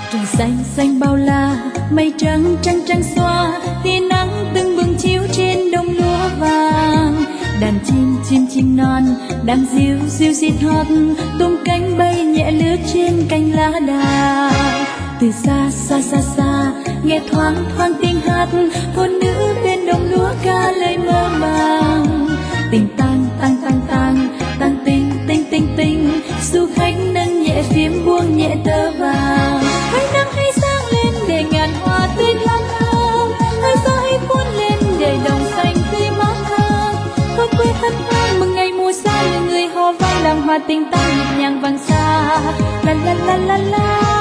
Trời xanh xanh bao la, mây trắng trắng trắng xóa, tia nắng từng bừng chiếu trên đồng lúa vàng. Đàn chim chim chim non đang ríu ríu rít hót, tung cánh bay nhẹ lướt trên cành lá đào. Từ xa xa xa xa nghe thoáng thoáng tiếng hát, phụ nữ bên đồng lúa ca lời mơ màng. Tình tang tang tang tang tang tình tình tình tình, du khách nâng nhẹ phím buông nhẹ tơ vàng. Hãy nắng hãy sáng lên để ngàn hoa tươi lang thang, hãy gió hãy cuốn lên để đồng xanh tươi mát thang. Hoa quê hân hoan mừng ngày mùa xa, những người hò vang làng hoa tình tang nhịp nhàng vang xa. La la la la la.